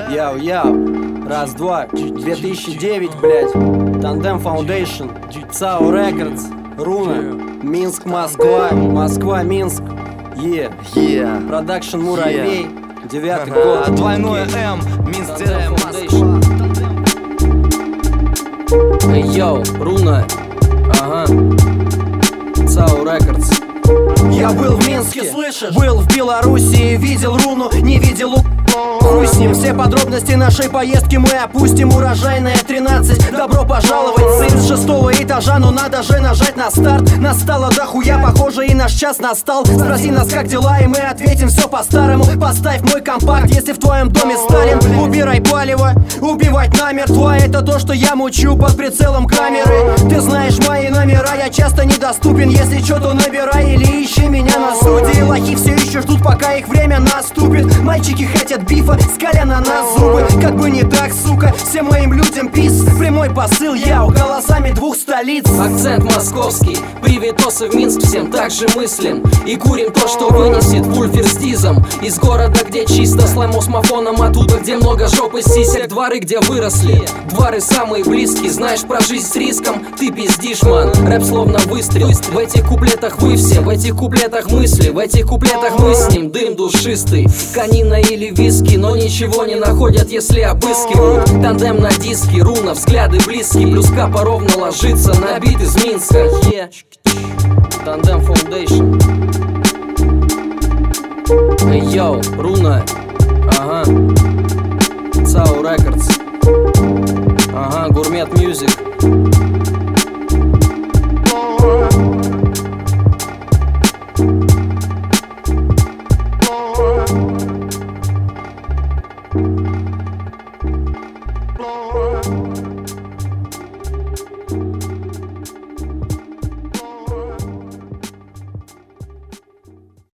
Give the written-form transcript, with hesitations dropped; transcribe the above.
Яу-яу, раз-два, 2009, блядь. Tandem Foundation, ЦАО Рекордс, Руна, Минск, Москва, Москва, Минск. Продакшн Муравей, 9-й год. Двойное М, Минск, Tandem Москва. Йоу, Руна, ага, ЦАО Рекордс. Я был в Минске, слышишь? Был в Белоруссии, видел Руну, не видел Хуй с ним, все подробности нашей поездки мы опустим. Урожайная 13, добро пожаловать, сын с 6-го этажа, но надо же нажать на старт. Настало дохуя, похоже и наш час настал. Спроси нас, как дела, и мы ответим все по-старому. Поставь мой компакт, если в твоем доме Сталин. Убирай палево, убивать намертво. Это то, что я мучу под прицелом камеры. Ты знаешь мои номера, я часто недоступен. Если что, то набирай или ищи меня на студии. Лохи все еще ждут, пока их время наступит. Мальчики хотят бифа, скаля на нас зубы. Как бы не так, сука, всем моим людям пис. Прямой посыл, яу, голосами двух столиц. Акцент московский, привитосы в Минск, всем так же мыслим. И курим то, что вынесет вульфер с дизом. Из города, где чисто, с лаймосмофоном. Оттуда, где много жоп и сисек. Дворы, где выросли, дворы самые близкие. Знаешь про жизнь с риском, ты пиздишь, ман. Рэп словно выстрел. В этих куплетах вы все, в этих куплетах мысли. В этих куплетах мы с ним дым душистый. Конина или виски, но ничего не находят, если обыскивают. Тандем на диске, Руна, взгляды близкие. Плюс капа ровно ложится на бит из Минска. Tandem Foundation. Йоу, Руна, ага, ЦАО Рекордс, ага, Гурмет Мьюзик.